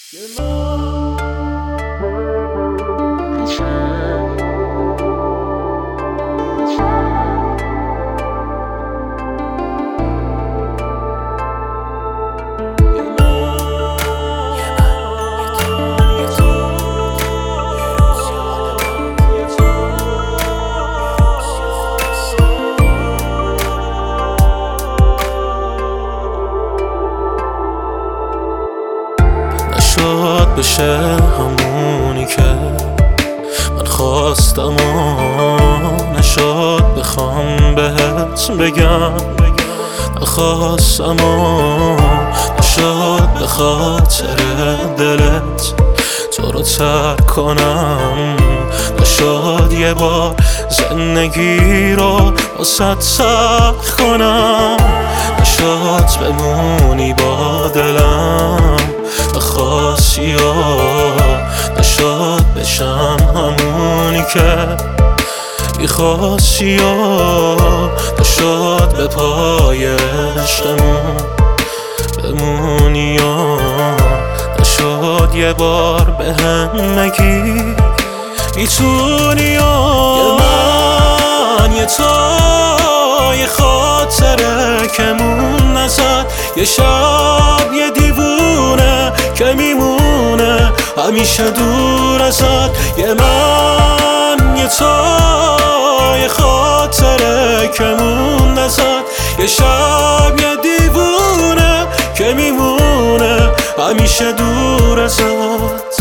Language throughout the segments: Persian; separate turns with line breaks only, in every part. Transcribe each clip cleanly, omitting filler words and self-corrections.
نشد بشه همونی که من خواستم و نشد بخوام بهت بگم نخواستم و نشد به خاطر دلت تو رو ترک کنم نشد یه بار زندگی رو واسه سخت کنم نشد بمونی با دلم نخواستی و نشد بشم همونی که میخواستی و نشد به پای عشقمون بمونی و نشد یه بار به هم نگی میتونی و یه تو یه خاطره که مون نزد یه شب یه دیوونه که میمونه همیشه دور ازت یه من یه تو یه خاطره که مون نزد یه شب یه دیوونه که میمونه همیشه دور ازت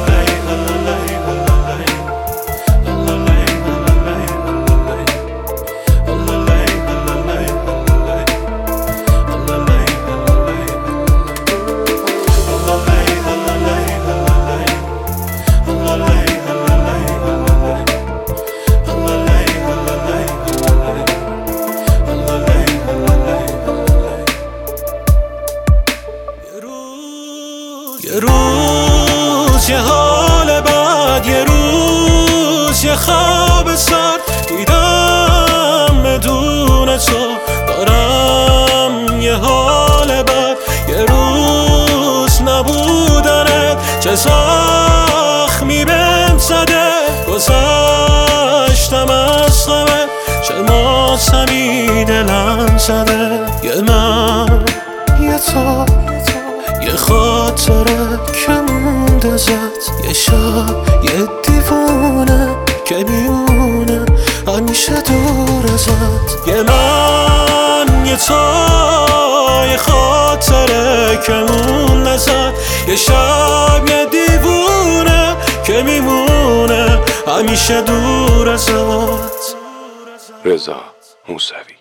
یه روز یه حال بد یه روز یه خواب سر دیدم بدون تو دارم یه حال بد یه روز نبودنت چه زخمی بهم زده گذشتم از غمت چه ماتمی دلم زده یه من یه تو یه خاطره که مونده ازت یه شب یه دیوونه که میمونه همیشه دور ازت یه من یه تو یه خاطره که مونده ازت یه شب یه دیوونه که میمونه همیشه دور ازت.
رضا موسوی.